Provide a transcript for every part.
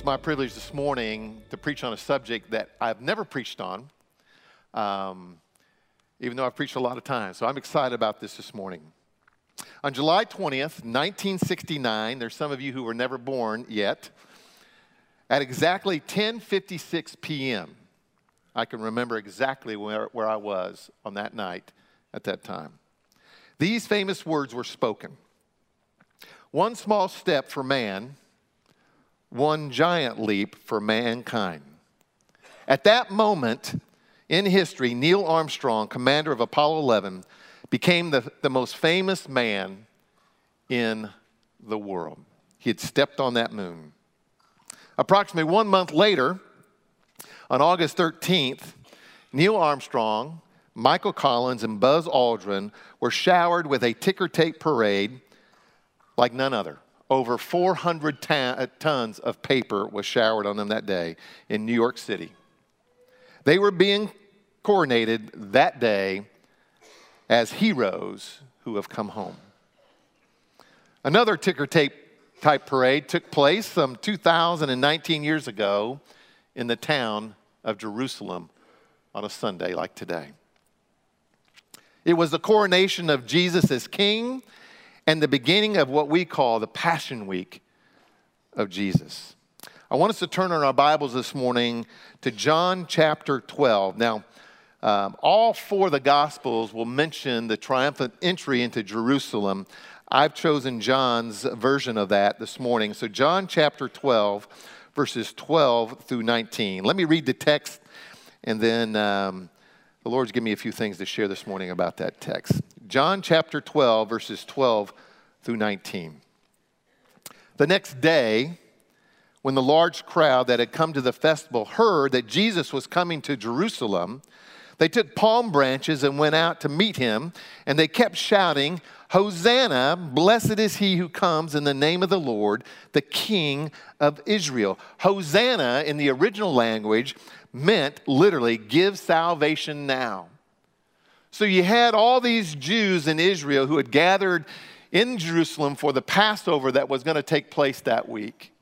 It's my privilege this morning to preach on a subject that I've never preached on, even though I've preached a lot of times. So I'm excited about this morning. On July 20th, 1969, there's some of you who were never born yet, at exactly 10:56 p.m., I can remember exactly where I was on that night at that time. These famous words were spoken. One small step for man, one giant leap for mankind. At that moment in history, Neil Armstrong, commander of Apollo 11, became the most famous man in the world. He had stepped on that moon. Approximately 1 month later, on August 13th, Neil Armstrong, Michael Collins, and Buzz Aldrin were showered with a ticker tape parade like none other. Over 400 tons of paper was showered on them that day in New York City. They were being coronated that day as heroes who have come home. Another ticker tape type parade took place some 2,019 years ago in the town of Jerusalem on a Sunday like today. It was the coronation of Jesus as king and the beginning of what we call the Passion Week of Jesus. I want us to turn on our Bibles this morning to John chapter 12. Now, all four of the Gospels will mention the triumphant entry into Jerusalem. I've chosen John's version of that this morning. So John chapter 12, verses 12 through 19. Let me read the text, and then the Lord's given me a few things to share this morning about that text. John chapter 12, verses 12 through 19. The next day, when the large crowd that had come to the festival heard that Jesus was coming to Jerusalem, they took palm branches and went out to meet him, and they kept shouting, "Hosanna, blessed is he who comes in the name of the Lord, the King of Israel." Hosanna in the original language meant literally, give salvation now. So you had all these Jews in Israel who had gathered in Jerusalem for the Passover that was going to take place that week.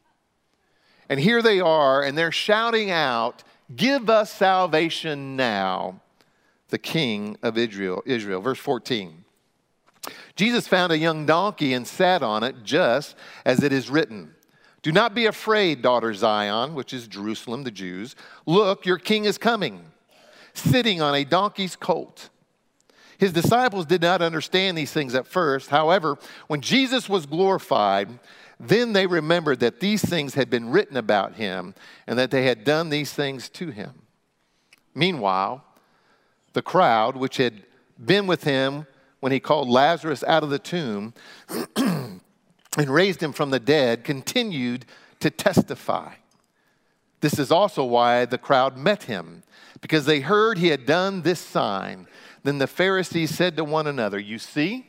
And here they are, and they're shouting out, "Give us salvation now, the King of Israel." Verse 14. Jesus found a young donkey and sat on it, just as it is written, "Do not be afraid, daughter Zion," which is Jerusalem, the Jews. "Look, your king is coming, sitting on a donkey's colt." His disciples did not understand these things at first. However, when Jesus was glorified, then they remembered that these things had been written about him and that they had done these things to him. Meanwhile, the crowd, which had been with him when he called Lazarus out of the tomb and raised him from the dead, continued to testify. This is also why the crowd met him, because they heard he had done this sign. Then the Pharisees said to one another, "You see,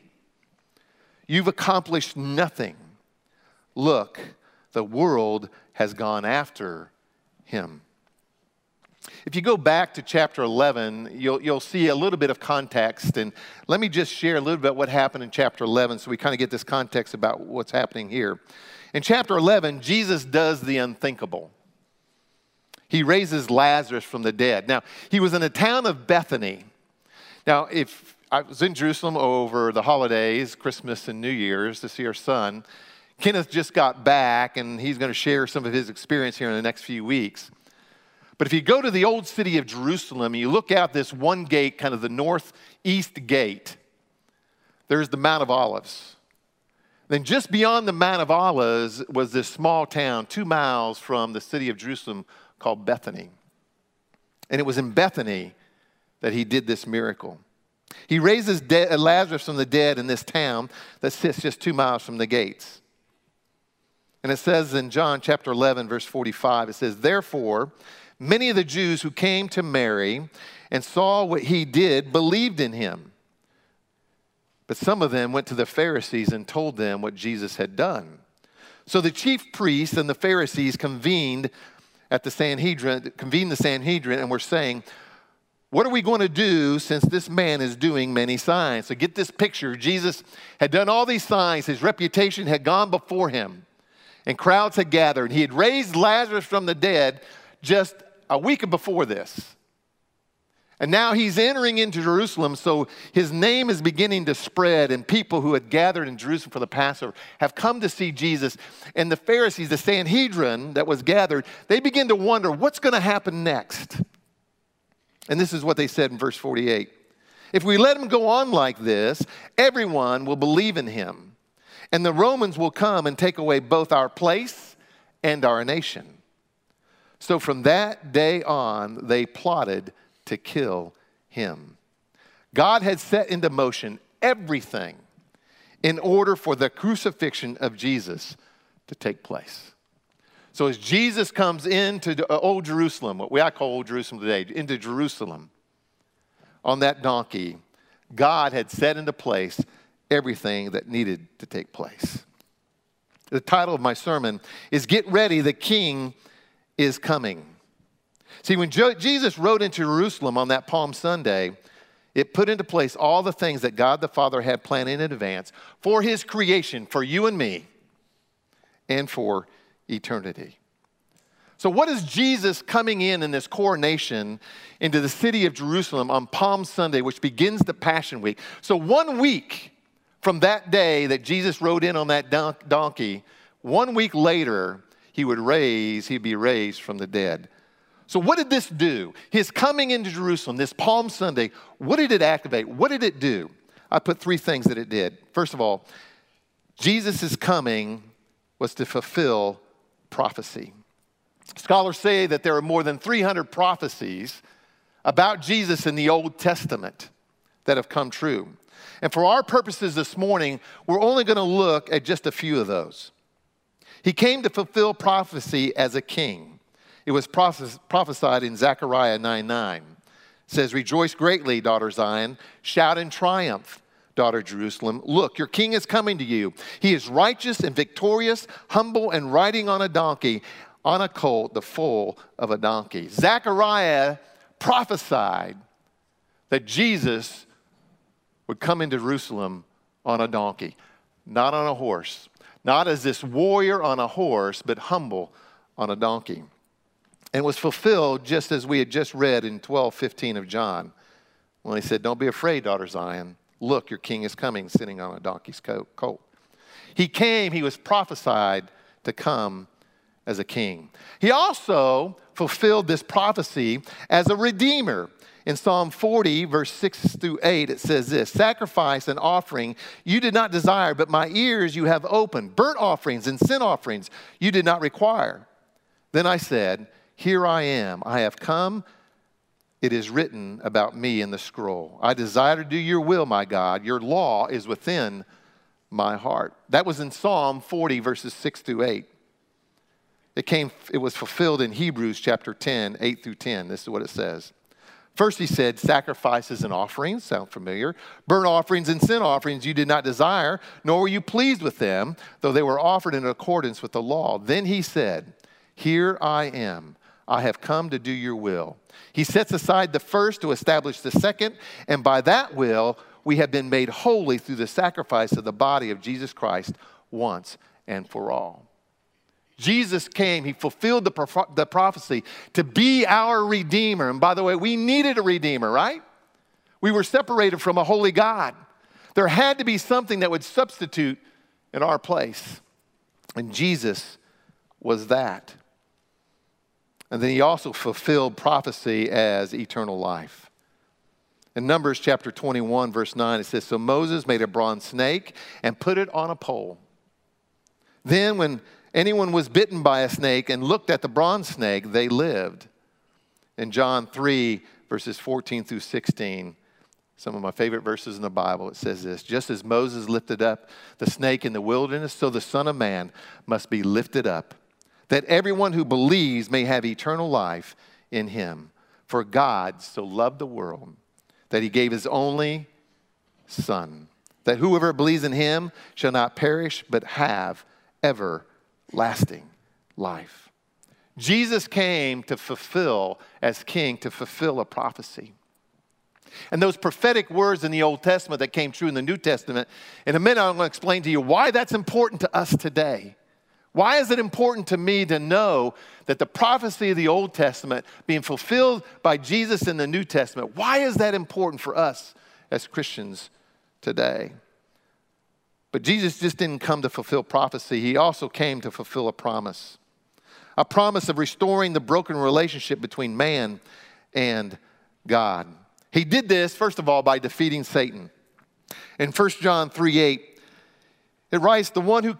you've accomplished nothing. Look, the world has gone after him." If you go back to chapter 11, you'll see a little bit of context. And let me just share a little bit what happened in chapter 11 so we kind of get this context about what's happening here. In chapter 11, Jesus does the unthinkable. He raises Lazarus from the dead. Now, he was in the town of Bethany. Now, if I was in Jerusalem over the holidays, Christmas and New Year's, to see our son, Kenneth just got back, and he's going to share some of his experience here in the next few weeks. But if you go to the old city of Jerusalem and you look out this one gate, kind of the northeast gate, there's the Mount of Olives. Then just beyond the Mount of Olives was this small town 2 miles from the city of Jerusalem called Bethany. And it was in Bethany that he did this miracle. He raises Lazarus from the dead in this town that sits just 2 miles from the gates. And it says in John chapter 11, verse 45, it says, "Therefore, many of the Jews who came to Mary and saw what he did believed in him. But some of them went to the Pharisees and told them what Jesus had done. So the chief priests and the Pharisees convened the Sanhedrin and were saying, 'What are we going to do since this man is doing many signs?'" So get this picture. Jesus had done all these signs. His reputation had gone before him. and crowds had gathered. He had raised Lazarus from the dead just a week before this. And now he's entering into Jerusalem, so his name is beginning to spread, and people who had gathered in Jerusalem for the Passover have come to see Jesus. And the Pharisees, the Sanhedrin that was gathered, they begin to wonder what's going to happen next. And this is what they said in verse 48. If we let him go on like this, everyone will believe in him, and the Romans will come and take away both our place and our nation. So from that day on, they plotted to kill him. God had set into motion everything in order for the crucifixion of Jesus to take place. So as Jesus comes into Old Jerusalem, what I call Old Jerusalem today, into Jerusalem on that donkey, God had set into place everything that needed to take place. The title of my sermon is Get Ready, the King is Coming. See, when Jesus rode into Jerusalem on that Palm Sunday, it put into place all the things that God the Father had planned in advance for his creation, for you and me, and for eternity. So what is Jesus coming in this coronation into the city of Jerusalem on Palm Sunday, which begins the Passion Week? So 1 week from that day that Jesus rode in on that donkey, 1 week later, he'd be raised from the dead. So what did this do? His coming into Jerusalem, this Palm Sunday, what did it activate? What did it do? I put 3 things that it did. First of all, Jesus' coming was to fulfill prophecy. Scholars say that there are more than 300 prophecies about Jesus in the Old Testament that have come true. And for our purposes this morning, we're only going to look at just a few of those. He came to fulfill prophecy as a king. It was prophesied in Zechariah 9:9. It says, "Rejoice greatly, daughter Zion. Shout in triumph, daughter Jerusalem. Look, your king is coming to you. He is righteous and victorious, humble and riding on a donkey, on a colt, the foal of a donkey." Zechariah prophesied that Jesus would come into Jerusalem on a donkey, not on a horse, not as this warrior on a horse, but humble on a donkey. And was fulfilled just as we had just read in 12:15 of John, when he said, "Don't be afraid, daughter Zion. Look, your king is coming, sitting on a donkey's colt." He came, he was prophesied to come as a king. He also fulfilled this prophecy as a redeemer. In Psalm 40, verse 6 through 8, it says this, "Sacrifice and offering you did not desire, but my ears you have opened. Burnt offerings and sin offerings you did not require. Then I said, here I am. I have come. It is written about me in the scroll. I desire to do your will, my God. Your law is within my heart." That was in Psalm 40, verses 6 through 8. It was fulfilled in Hebrews chapter 10, 8 through 10. This is what it says. First he said, "Sacrifices and offerings," sound familiar. "Burnt offerings and sin offerings you did not desire, nor were you pleased with them, though they were offered in accordance with the law." Then he said, "Here I am. I have come to do your will." He sets aside the first to establish the second, and by that will we have been made holy through the sacrifice of the body of Jesus Christ once and for all. Jesus came, he fulfilled the prophecy to be our Redeemer. And by the way, we needed a Redeemer, right? We were separated from a holy God. There had to be something that would substitute in our place. And Jesus was that. And then he also fulfilled prophecy as eternal life. In Numbers chapter 21, verse 9, it says, "So Moses made a bronze snake and put it on a pole. Then when anyone was bitten by a snake and looked at the bronze snake, they lived." In John 3, verses 14 through 16, some of my favorite verses in the Bible, it says this, "Just as Moses lifted up the snake in the wilderness, so the Son of Man must be lifted up, that everyone who believes may have eternal life in him. For God so loved the world that he gave his only Son, that whoever believes in him shall not perish but have everlasting life." Jesus came to fulfill, as king, to fulfill a prophecy. And those prophetic words in the Old Testament that came true in the New Testament, in a minute I'm going to explain to you why that's important to us today. Why is it important to me to know that the prophecy of the Old Testament being fulfilled by Jesus in the New Testament, why is that important for us as Christians today? But Jesus just didn't come to fulfill prophecy. He also came to fulfill a promise of restoring the broken relationship between man and God. He did this, first of all, by defeating Satan. In 1 John 3:8, it writes, the one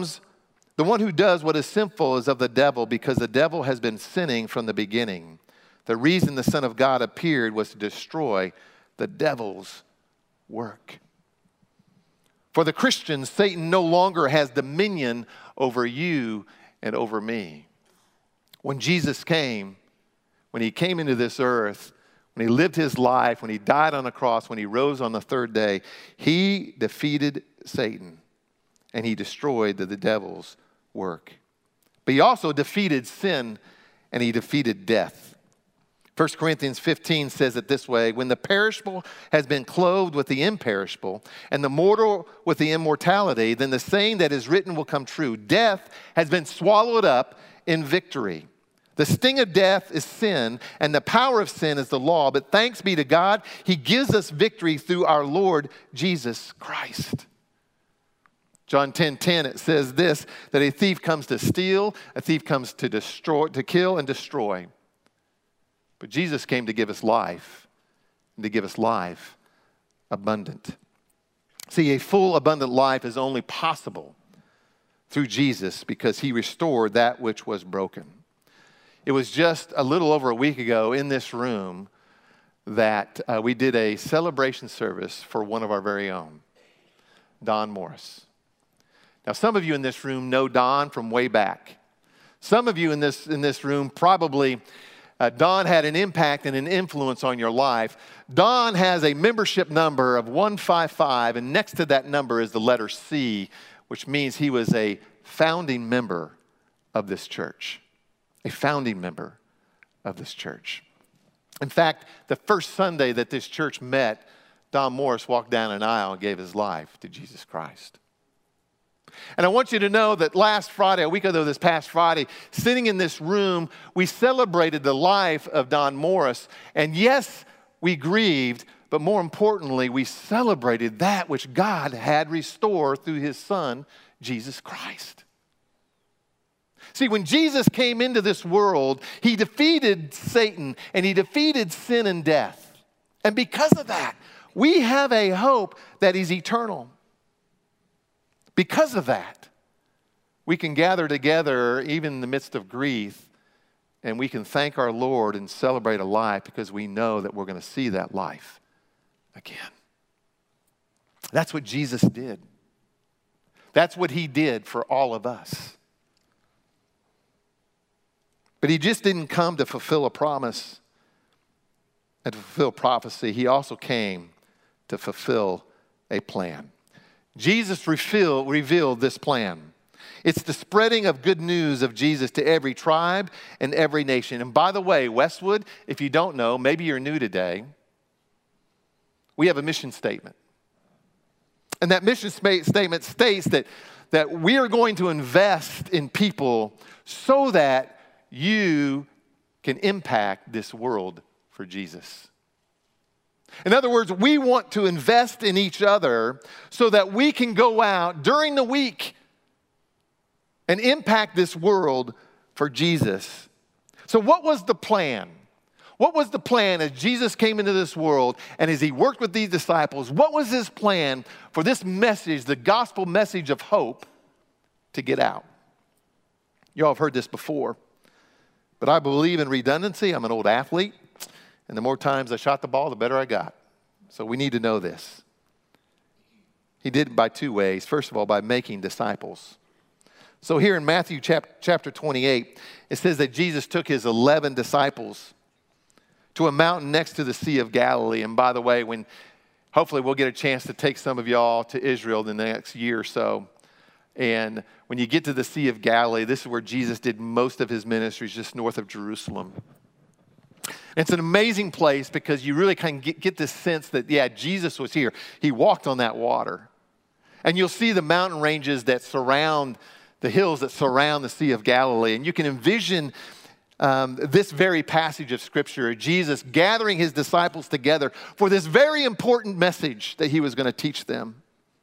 who does what is sinful is of the devil, because the devil has been sinning from the beginning. The reason the Son of God appeared was to destroy the devil's work. For the Christians, Satan no longer has dominion over you and over me. When Jesus came, when he came into this earth, when he lived his life, when he died on the cross, when he rose on the third day, he defeated Satan and he destroyed the devil's work. But he also defeated sin and he defeated death. 1 Corinthians 15 says it this way, when the perishable has been clothed with the imperishable and the mortal with the immortality, then the saying that is written will come true. Death has been swallowed up in victory. The sting of death is sin, and the power of sin is the law. But thanks be to God, he gives us victory through our Lord Jesus Christ. John 10:10, it says this, that a thief comes to steal, a thief comes to destroy, to kill and destroy. But Jesus came to give us life, and to give us life abundant. See, a full, abundant life is only possible through Jesus because he restored that which was broken. It was just a little over a week ago in this room that we did a celebration service for one of our very own, Don Morris. Now, some of you in this room know Don from way back. Some of you in this room probably, Don had an impact and an influence on your life. Don has a membership number of 155, and next to that number is the letter C, which means he was a founding member of this church. A founding member of this church. In fact, the first Sunday that this church met, Don Morris walked down an aisle and gave his life to Jesus Christ. And I want you to know that last Friday, a week ago this past Friday, sitting in this room, we celebrated the life of Don Morris. And yes, we grieved, but more importantly, we celebrated that which God had restored through his Son, Jesus Christ. See, when Jesus came into this world, he defeated Satan and he defeated sin and death. And because of that, we have a hope that is eternal. Because of that, we can gather together even in the midst of grief, and we can thank our Lord and celebrate a life because we know that we're going to see that life again. That's what Jesus did. That's what he did for all of us. But he just didn't come to fulfill a promise and to fulfill prophecy. He also came to fulfill a plan. Jesus revealed this plan. It's the spreading of good news of Jesus to every tribe and every nation. And by the way, Westwood, if you don't know, maybe you're new today, we have a mission statement. And that mission statement states that we are going to invest in people so that you can impact this world for Jesus. In other words, we want to invest in each other so that we can go out during the week and impact this world for Jesus. So what was the plan? What was the plan as Jesus came into this world and as he worked with these disciples? What was his plan for this message, the gospel message of hope, to get out? You all have heard this before. But I believe in redundancy. I'm an old athlete, and the more times I shot the ball, the better I got. So we need to know this. He did it by two ways. First of all, by making disciples. So here in Matthew chapter 28, it says that Jesus took his 11 disciples to a mountain next to the Sea of Galilee. And by the way, hopefully we'll get a chance to take some of y'all to Israel in the next year or so. And when you get to the Sea of Galilee, this is where Jesus did most of his ministries, just north of Jerusalem. It's an amazing place because you really kind of get this sense that, yeah, Jesus was here. He walked on that water. And you'll see the mountain ranges that surround the hills that surround the Sea of Galilee. And you can envision this very passage of Scripture, Jesus gathering his disciples together for this very important message that he was going to teach them.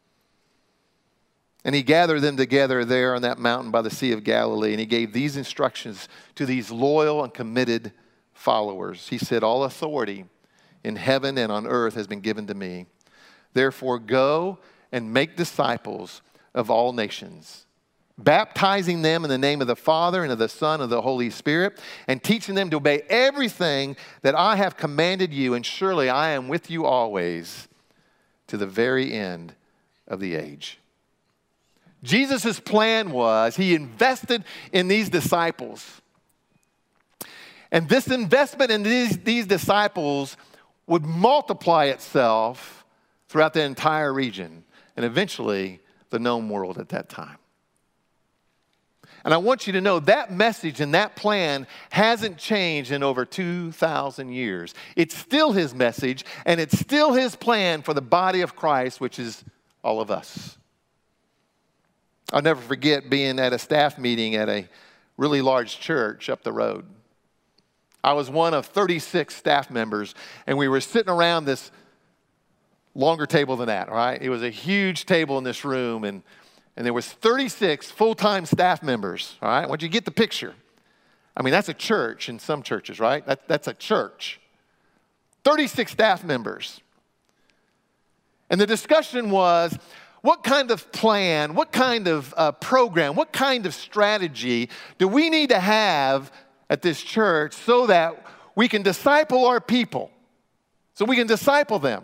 And he gathered them together there on that mountain by the Sea of Galilee, and he gave these instructions to these loyal and committed followers. He said, "All authority in heaven and on earth has been given to me. Therefore, go and make disciples of all nations, baptizing them in the name of the Father and of the Son and of the Holy Spirit, and teaching them to obey everything that I have commanded you. And surely I am with you always to the very end of the age." Jesus' plan was he invested in these disciples. And this investment in these disciples would multiply itself throughout the entire region and eventually the known world at that time. And I want you to know that message and that plan hasn't changed in over 2,000 years. It's still his message, and it's still his plan for the body of Christ, which is all of us. I'll never forget being at a staff meeting at a really large church up the road. I was one of 36 staff members, and we were sitting around this longer table than that, right? It was a huge table in this room, and there was 36 full-time staff members, all right? Once you get the picture. I mean, that's a church in some churches, right? That's a church. 36 staff members. And the discussion was, what kind of plan, what kind of program, what kind of strategy do we need to have at this church so that we can disciple our people, so we can disciple them?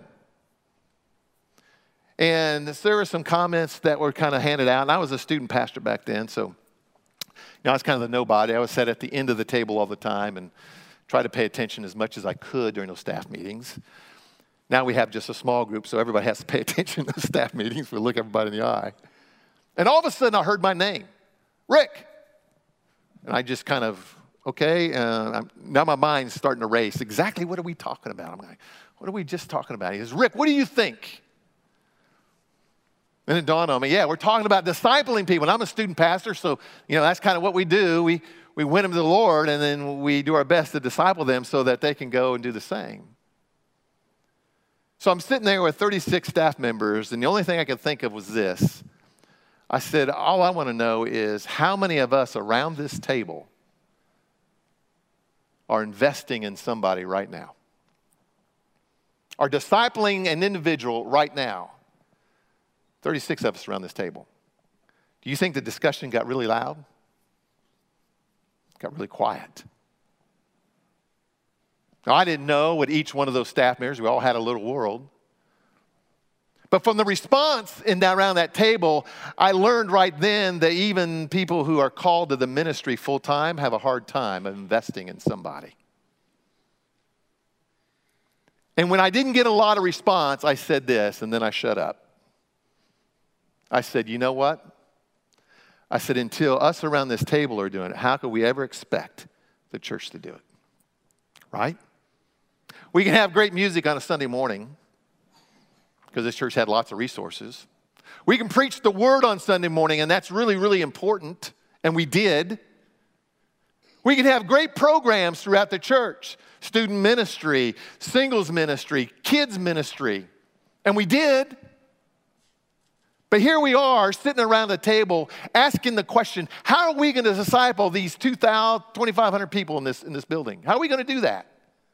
And there were some comments that were kind of handed out. And I was a student pastor back then, so I was kind of the nobody. I was sat at the end of the table all the time and tried to pay attention as much as I could during those staff meetings. Now we have just a small group, so everybody has to pay attention to the staff meetings. We look everybody in the eye. And all of a sudden, I heard my name, Rick. And I just kind of, okay, now my mind's starting to race. Exactly what are we talking about? I'm like, what are we just talking about? He says, Rick, what do you think? And it dawned on me, yeah, we're talking about discipling people. And I'm a student pastor, so that's kind of what we do. We win them to the Lord, and then we do our best to disciple them so that they can go and do the same. So I'm sitting there with 36 staff members, and the only thing I could think of was this. I said, all I want to know is how many of us around this table are investing in somebody right now? Are discipling an individual right now? 36 of us around this table. Do you think the discussion got really loud? Got really quiet. Now, I didn't know what each one of those staff members, we all had a little world. But from the response around that table, I learned right then that even people who are called to the ministry full time have a hard time of investing in somebody. And when I didn't get a lot of response, I said this, and then I shut up. I said, you know what? I said, until us around this table are doing it, how could we ever expect the church to do it? Right? We can have great music on a Sunday morning because this church had lots of resources. We can preach the word on Sunday morning, and that's really, really important, and we did. We can have great programs throughout the church, student ministry, singles ministry, kids ministry, and we did. But here we are sitting around the table asking the question, how are we going to disciple these 2,500 people in this building? How are we going to do that?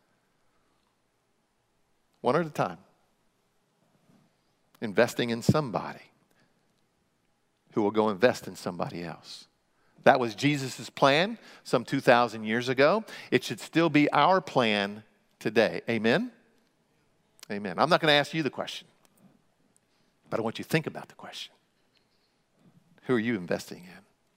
One at a time. Investing in somebody who will go invest in somebody else. That was Jesus' plan some 2,000 years ago. It should still be our plan today. Amen? Amen. I'm not going to ask you the question, but I want you to think about the question. Who are you investing in?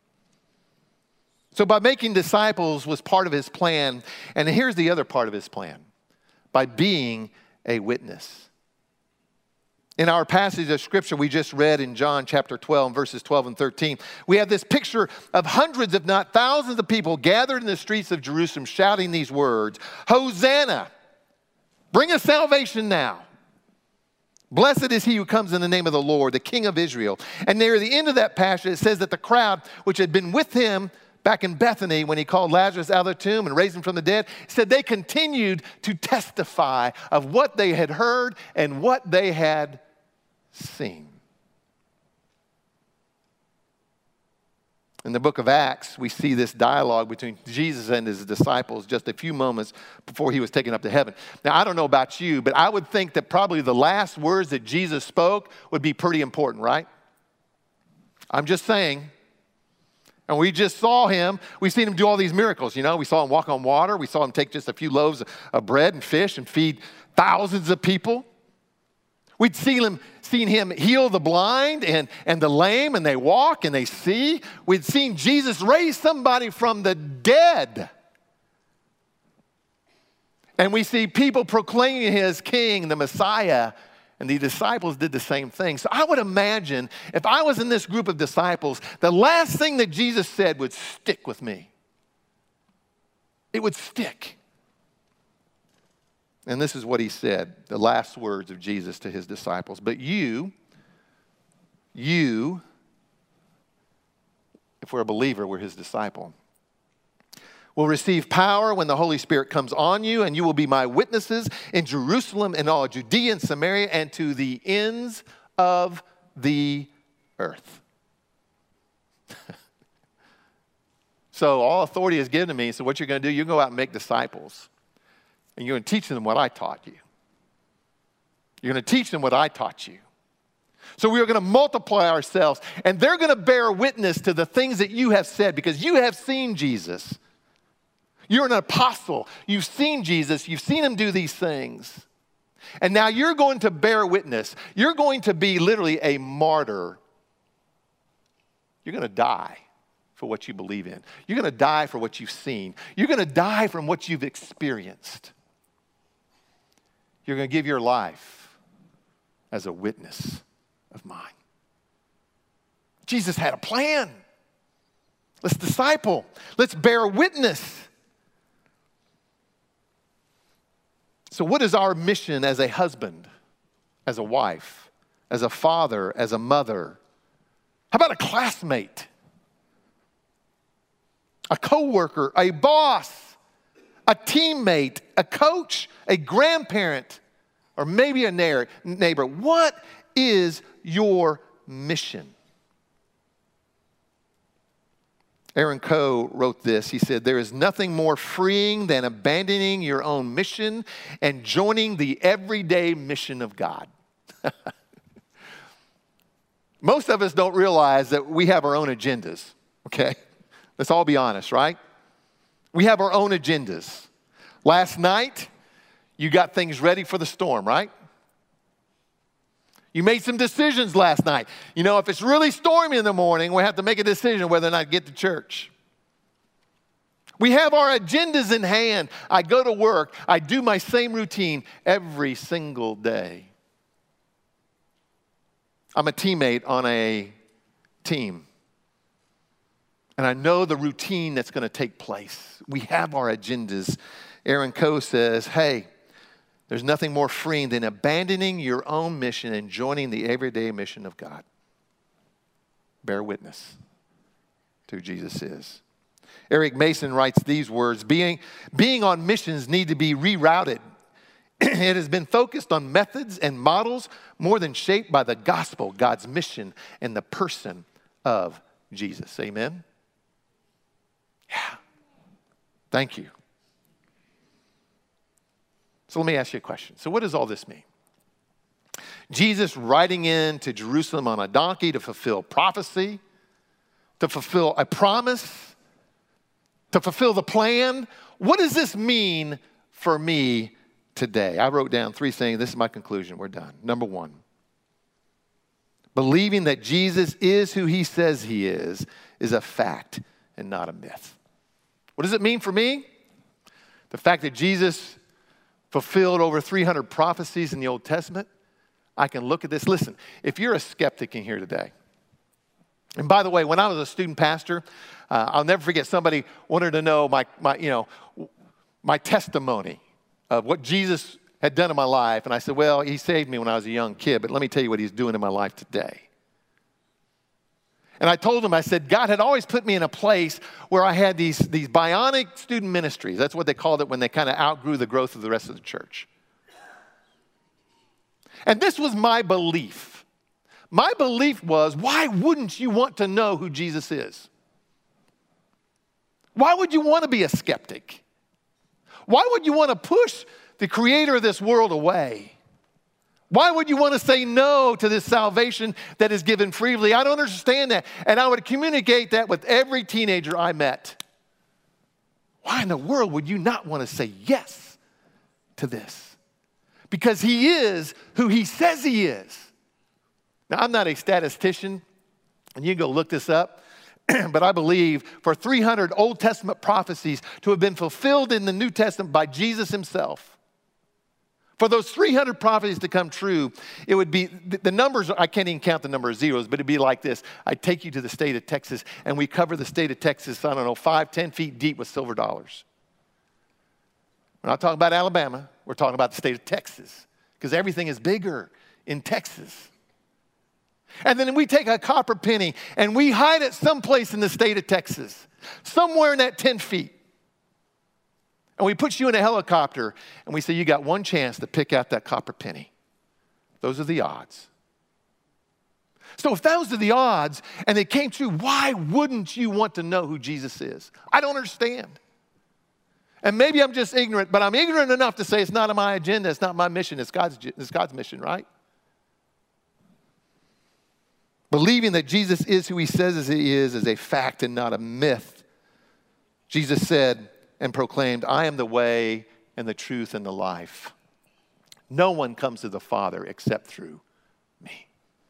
So by making disciples was part of his plan, and here's the other part of his plan. By being a witness. In our passage of scripture we just read in John chapter 12, verses 12 and 13, we have this picture of hundreds, if not thousands of people gathered in the streets of Jerusalem shouting these words, Hosanna, bring us salvation now. Blessed is he who comes in the name of the Lord, the King of Israel. And near the end of that passage, it says that the crowd which had been with him back in Bethany when he called Lazarus out of the tomb and raised him from the dead, said they continued to testify of what they had heard and what they had seen. In the book of Acts, we see this dialogue between Jesus and his disciples just a few moments before he was taken up to heaven. Now, I don't know about you, but I would think that probably the last words that Jesus spoke would be pretty important, right? I'm just saying. And we just saw him. We've seen him do all these miracles, you know. We saw him walk on water. We saw him take just a few loaves of bread and fish and feed thousands of people. We'd seen him heal the blind and the lame, and they walk and they see. We'd seen Jesus raise somebody from the dead. And we see people proclaiming him as King, the Messiah, and the disciples did the same thing. So I would imagine if I was in this group of disciples, the last thing that Jesus said would stick with me. It would stick. And this is what he said, the last words of Jesus to his disciples. But you, if we're a believer, we're his disciple, will receive power when the Holy Spirit comes on you, and you will be my witnesses in Jerusalem and all Judea and Samaria and to the ends of the earth. So all authority is given to me. So what you're going to do, you go out and make disciples. And you're going to teach them what I taught you. You're going to teach them what I taught you. So we are going to multiply ourselves, and they're going to bear witness to the things that you have said because you have seen Jesus. You're an apostle. You've seen Jesus. You've seen him do these things. And now you're going to bear witness. You're going to be literally a martyr. You're going to die for what you believe in. You're going to die for what you've seen. You're going to die from what you've experienced. You're going to give your life as a witness of mine. Jesus had a plan. Let's disciple. Let's bear witness. So what is our mission as a husband, as a wife, as a father, as a mother? How about a classmate? A coworker, a boss, a teammate, a coach, a grandparent, or maybe a neighbor. What is your mission? Aaron Coe wrote this. He said, there is nothing more freeing than abandoning your own mission and joining the everyday mission of God. Most of us don't realize that we have our own agendas, okay? Let's all be honest, right? We have our own agendas. Last night, you got things ready for the storm, right? You made some decisions last night. You know, if it's really stormy in the morning, we have to make a decision whether or not to get to church. We have our agendas in hand. I go to work. I do my same routine every single day. I'm a teammate on a team. And I know the routine that's going to take place. We have our agendas. Aaron Coe says, hey, there's nothing more freeing than abandoning your own mission and joining the everyday mission of God. Bear witness to who Jesus is. Eric Mason writes these words, being on missions need to be rerouted. It has been focused on methods and models more than shaped by the gospel, God's mission, and the person of Jesus. Amen? Yeah. Thank you. So let me ask you a question. So what does all this mean? Jesus riding into Jerusalem on a donkey to fulfill prophecy, to fulfill a promise, to fulfill the plan. What does this mean for me today? I wrote down 3 things. This is my conclusion. We're done. Number 1, believing that Jesus is who he says he is a fact and not a myth. What does it mean for me? The fact that Jesus fulfilled over 300 prophecies in the Old Testament. I can look at this. Listen, if you're a skeptic in here today, and by the way, when I was a student pastor, I'll never forget somebody wanted to know my testimony of what Jesus had done in my life. And I said, well, he saved me when I was a young kid, but let me tell you what he's doing in my life today. And I told him, I said, God had always put me in a place where I had these bionic student ministries. That's what they called it when they kind of outgrew the growth of the rest of the church. And this was my belief. My belief was, why wouldn't you want to know who Jesus is? Why would you want to be a skeptic? Why would you want to push the creator of this world away? Why would you want to say no to this salvation that is given freely? I don't understand that. And I would communicate that with every teenager I met. Why in the world would you not want to say yes to this? Because he is who he says he is. Now, I'm not a statistician, and you can go look this up, but I believe for 300 Old Testament prophecies to have been fulfilled in the New Testament by Jesus himself, for those 300 prophecies to come true, it would be, the numbers, I can't even count the number of zeros, but it'd be like this. I'd take you to the state of Texas, and we cover the state of Texas, I don't know, 5, 10 feet deep with silver dollars. We're not talking about Alabama. We're talking about the state of Texas, because everything is bigger in Texas. And then we take a copper penny, and we hide it someplace in the state of Texas, somewhere in that 10 feet. And we put you in a helicopter, and we say, you got one chance to pick out that copper penny. Those are the odds. So if those are the odds, and they came true, why wouldn't you want to know who Jesus is? I don't understand. And maybe I'm just ignorant, but I'm ignorant enough to say it's not on my agenda, it's not my mission, it's God's mission, right? Believing that Jesus is who he says he is a fact and not a myth. Jesus said and proclaimed, I am the way and the truth and the life. No one comes to the Father except through me.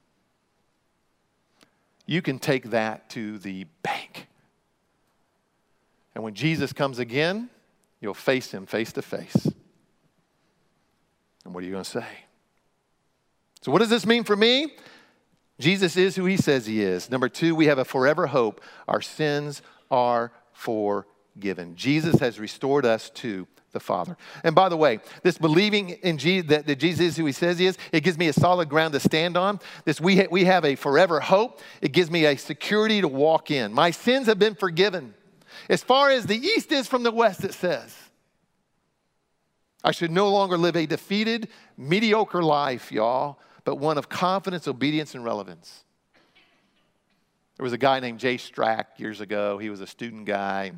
You can take that to the bank. And when Jesus comes again, you'll face him face to face. And what are you going to say? So what does this mean for me? Jesus is who he says he is. Number 2, we have a forever hope. Our sins are forgiven. Jesus has restored us to the Father. And by the way, this believing in Jesus, that Jesus is who he says he is, it gives me a solid ground to stand on. We have a forever hope. It gives me a security to walk in. My sins have been forgiven. As far as the east is from the west, it says. I should no longer live a defeated, mediocre life, y'all, but one of confidence, obedience, and relevance. There was a guy named Jay Strack years ago. He was a student guy.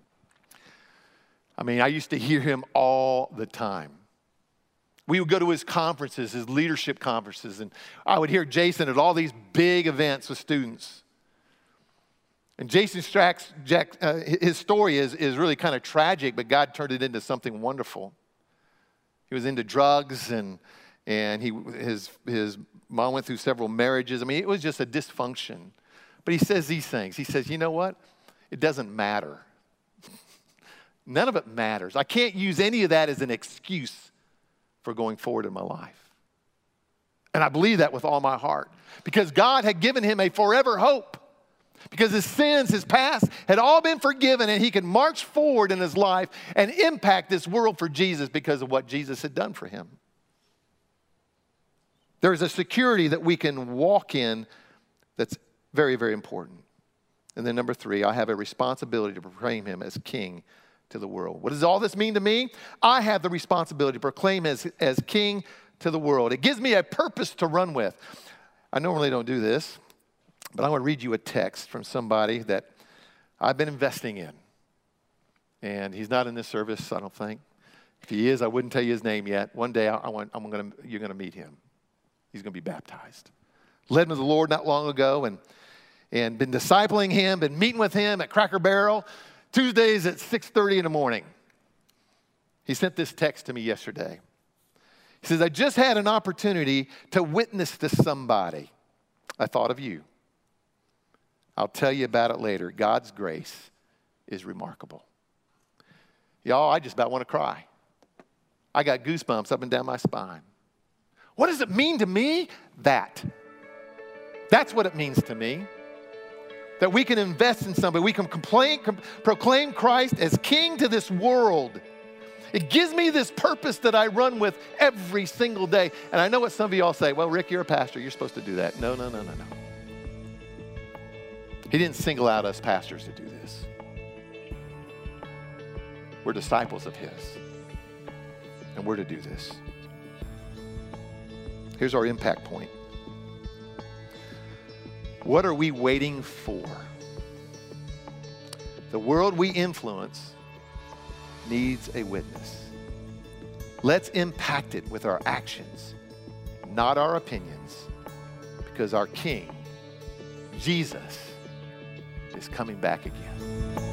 I mean, I used to hear him all the time. We would go to his conferences, his leadership conferences, and I would hear Jason at all these big events with students. And Jason Strack's, his story is really kind of tragic, but God turned it into something wonderful. He was into drugs, and his mom went through several marriages. I mean, it was just a dysfunction. But he says these things. He says, you know what? It doesn't matter. None of it matters. I can't use any of that as an excuse for going forward in my life. And I believe that with all my heart. Because God had given him a forever hope. Because his sins, his past, had all been forgiven, and he could march forward in his life and impact this world for Jesus because of what Jesus had done for him. There's a security that we can walk in that's very, very important. And then number 3, I have a responsibility to proclaim him as king to the world. What does all this mean to me? I have the responsibility to proclaim as king to the world. It gives me a purpose to run with. I normally don't do this, but I want to read you a text from somebody that I've been investing in. And he's not in this service, I don't think. If he is, I wouldn't tell you his name yet. One day you're going to meet him. He's going to be baptized. Led him to the Lord not long ago and been discipling him, been meeting with him at Cracker Barrel Tuesdays at 6:30 in the morning. He sent this text to me yesterday. He says, I just had an opportunity to witness to somebody. I thought of you. I'll tell you about it later. God's grace is remarkable. Y'all, I just about want to cry. I got goosebumps up and down my spine. What does it mean to me? That's what it means to me. That we can invest in somebody. We can proclaim Christ as king to this world. It gives me this purpose that I run with every single day. And I know what some of you all say, well, Rick, you're a pastor. You're supposed to do that. No. He didn't single out us pastors to do this. We're disciples of his. And we're to do this. Here's our impact point. What are we waiting for? The world we influence needs a witness. Let's impact it with our actions, not our opinions, because our King, Jesus, is coming back again.